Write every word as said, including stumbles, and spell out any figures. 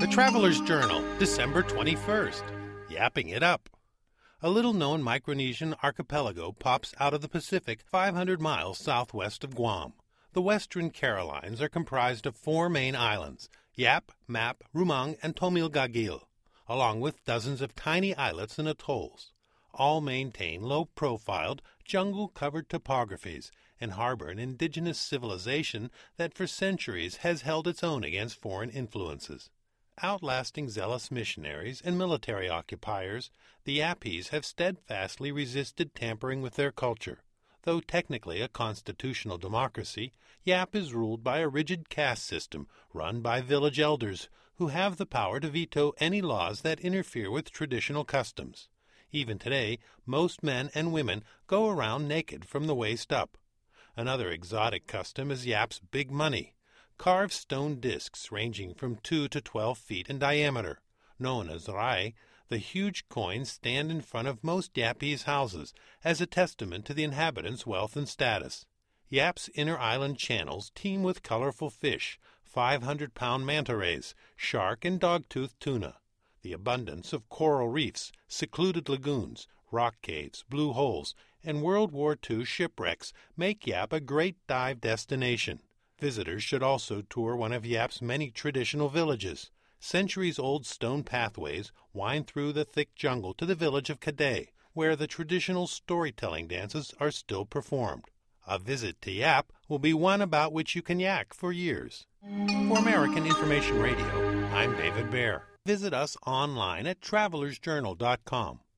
The Traveler's Journal, December twenty-first. Yapping it up. A little-known Micronesian archipelago pops out of the Pacific five hundred miles southwest of Guam. The Western Carolines are comprised of four main islands, Yap, Map, Rumang, and Tomil-Gagil, along with dozens of tiny islets and atolls. All maintain low-profiled, jungle-covered topographies and harbor an indigenous civilization that for centuries has held its own against foreign influences. Outlasting zealous missionaries and military occupiers, the Yapese have steadfastly resisted tampering with their culture. Though technically a constitutional democracy, Yap is ruled by a rigid caste system run by village elders who have the power to veto any laws that interfere with traditional customs. Even today, most men and women go around naked from the waist up. Another exotic custom is Yap's big money. Carved stone discs ranging from two to twelve feet in diameter. Known as rai, the huge coins stand in front of most Yapese houses as a testament to the inhabitants' wealth and status. Yap's inner island channels teem with colorful fish, five hundred pound manta rays, shark and dog-toothed tuna. The abundance of coral reefs, secluded lagoons, rock caves, blue holes, and World War Two shipwrecks make Yap a great dive destination. Visitors should also tour one of Yap's many traditional villages. Centuries-old stone pathways wind through the thick jungle to the village of Kadeh, where the traditional storytelling dances are still performed. A visit to Yap will be one about which you can yak for years. For American Information Radio, I'm David Baer. Visit us online at travelers journal dot com.